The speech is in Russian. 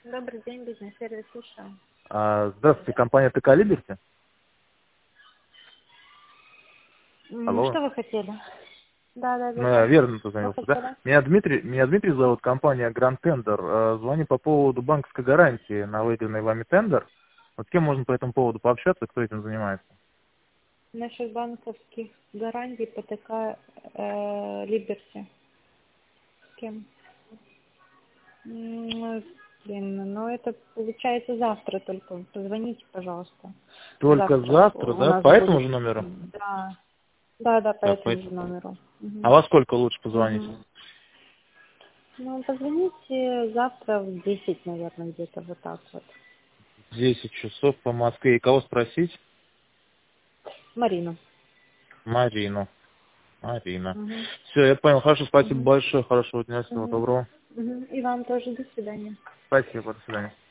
Добрый день, бизнес-сервис, слушаю. Здравствуйте, компания ТК Либерти. Алло. Что вы хотели? Да. Ну, я верно Что позвонился, да? хотели? Меня Дмитрий зовут, компания Grand Tender. Звоню по поводу банковской гарантии на выигранный вами тендер. Вот с кем можно по этому поводу пообщаться, кто этим занимается? Наших банковских гарантий ПТК Либерти. С кем? Ну, это получается завтра только. Позвоните, пожалуйста. Только Завтра завтра, у да? нас По этому будет... же номеру? Да. Да, по Так, этому же номеру. А во сколько лучше позвонить? Ну, позвоните завтра в 10, наверное, где-то вот так вот. 10 часов по Москве. И кого спросить? Марину. Марину. Все, я понял. Хорошо, спасибо большое. Хорошего дня, всего доброго. И вам тоже. До свидания. Спасибо, до свидания.